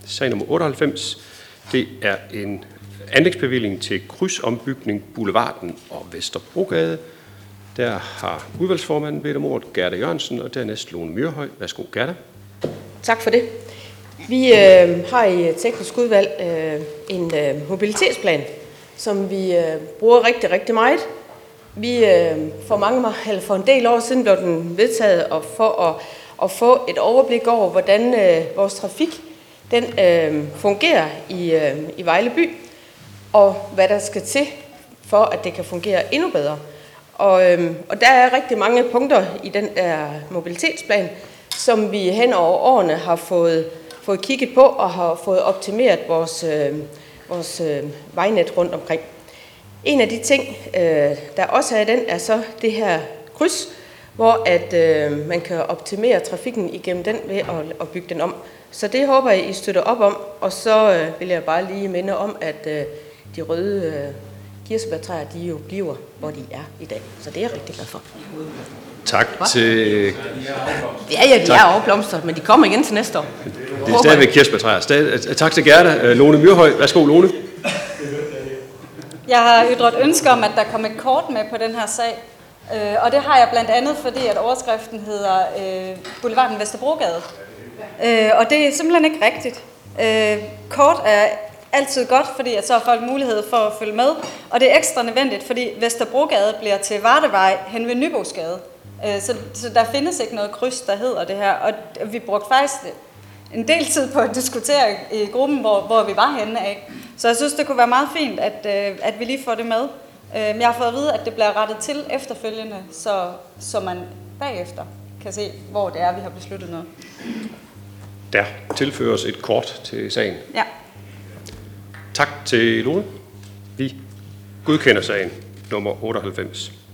Sag nummer 98, det er en anlægsbevilling til krydsombygning Boulevarden og Vesterbrogade. Der har udvalgsformanden bedt om ordet, Gerda Jørgensen, og dernæst Lone Myrhøj. Værsgo, Gerda. Tak for det. Vi har i teknisk udvalg en mobilitetsplan, som vi bruger rigtig, rigtig meget. Vi for en del år siden blev den vedtaget og for at få et overblik over, hvordan vores trafik den fungerer i Vejle by, og hvad der skal til for, at det kan fungere endnu bedre. Og der er rigtig mange punkter i den der mobilitetsplan, som vi hen over årene har fået kigget på og har fået optimeret vores vejnet rundt omkring. En af de ting, der også er i den, er så det her kryds, hvor at man kan optimere trafikken igennem den ved at bygge den om. Så det håber jeg, I støtter op om, og så vil jeg bare lige minde om, at de røde kirsebærtræer, de jo bliver, hvor de er i dag. Så det er jeg rigtig glad for. Tak til... Ja, de er afblomstret, men de kommer igen til næste år. Det er stadigvæk kirsebærtræer. Tak til Gerda. Lone Myrhøj. Værsgo, Lone. Jeg har ytret ønske om, at der kommer et kort med på den her sag. Og det har jeg blandt andet, fordi at overskriften hedder Boulevarden Vesterbrogade. Og det er simpelthen ikke rigtigt. Kort er altid godt, fordi at så har folk mulighed for at følge med. Og det er ekstra nødvendigt, fordi Vesterbrogade bliver til Vardevej hen ved Nybosgade. Så der findes ikke noget kryds, der hedder det her. Og vi brugte faktisk en del tid på at diskutere i gruppen, hvor vi var henne af. Så jeg synes, det kunne være meget fint, at vi lige får det med. Jeg har fået at vide, at det bliver rettet til efterfølgende, så man bagefter kan se, hvor det er, vi har besluttet noget. Der tilføres et kort til sagen. Ja. Tak til Lone. Vi godkender sagen nummer 98.